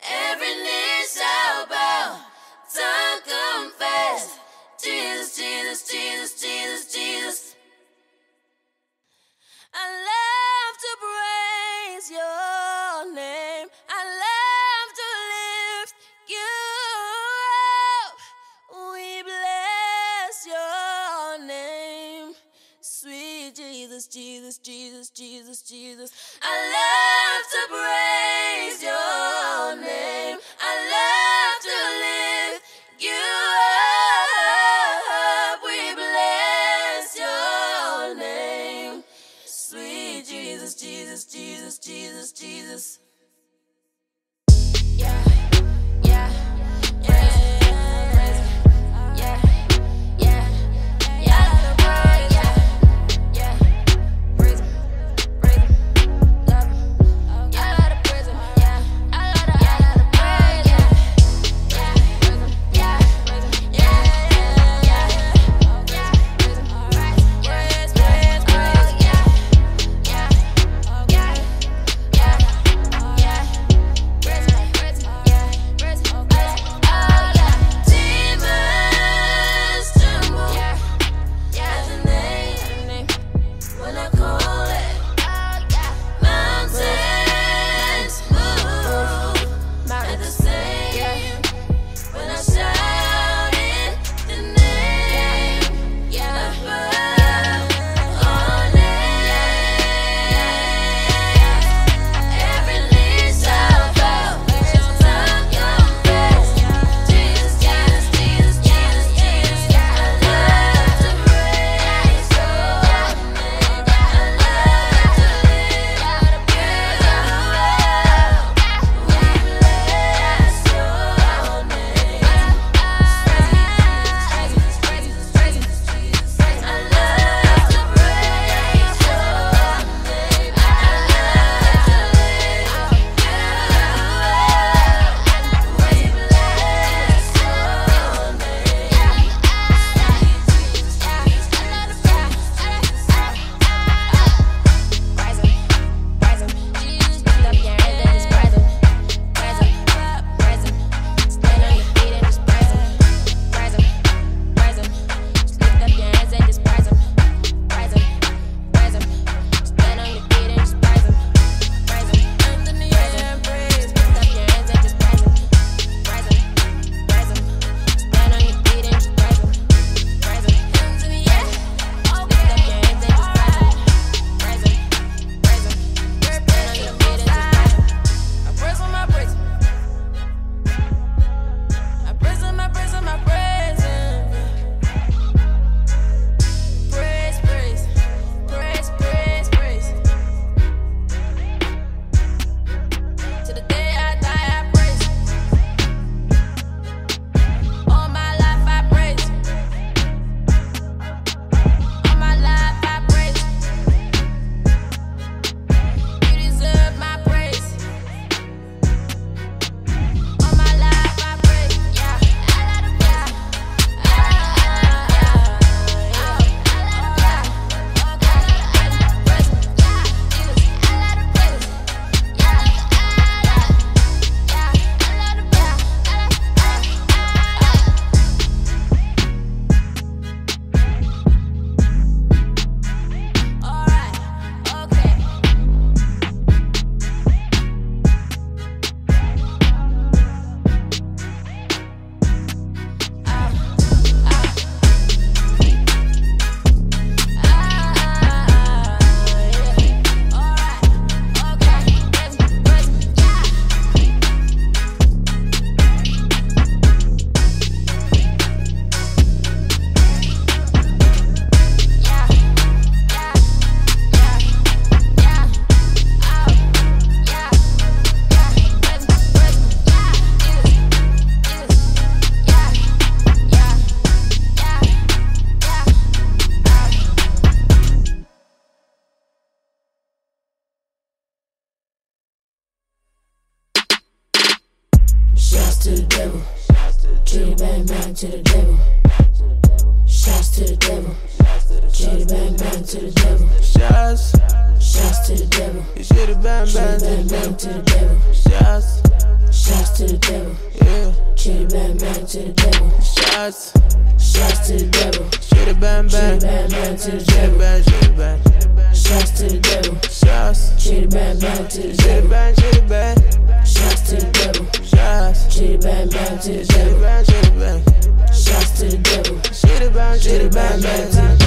Every knee shall bow, tongue confess. Jesus, Jesus, Jesus, Jesus, Jesus. I love to praise your name. I love to lift you up. We bless your name. Sweet Jesus, Jesus, Jesus, Jesus, Jesus. I love to praise your name. I love to lift you up. We bless your name. Sweet Jesus, Jesus, Jesus, Jesus, Jesus. Yeah, yeah, yeah, yeah, yeah, yeah, yeah, praise him, love him. I love to praise him, yeah, I love to praise him, yeah, praise him, yeah, praise him, yeah, praise him, alright, praise, praise, praise, yeah. to the devil. Chitty bang bang to the devil. Shots to the devil. Chitty bang bang to the devil. Shots to the devil. Chitty bang bang to the devil. Shots to devil. Yeah. Chitty bang bang to the devil. Shots to the devil. Chitty bang bang. Chitty bang bang to the Chitty devil. bang, chitty bang. Shots to the devil. Shots. Chitty bang bang to the Chitty devil. bang, chitty bang. Shots to the devil. Shots. Chitty bang bang to the Chitty devil. bang, chitty bang. Shots to the devil. Chitty bang, chitty bang, bang.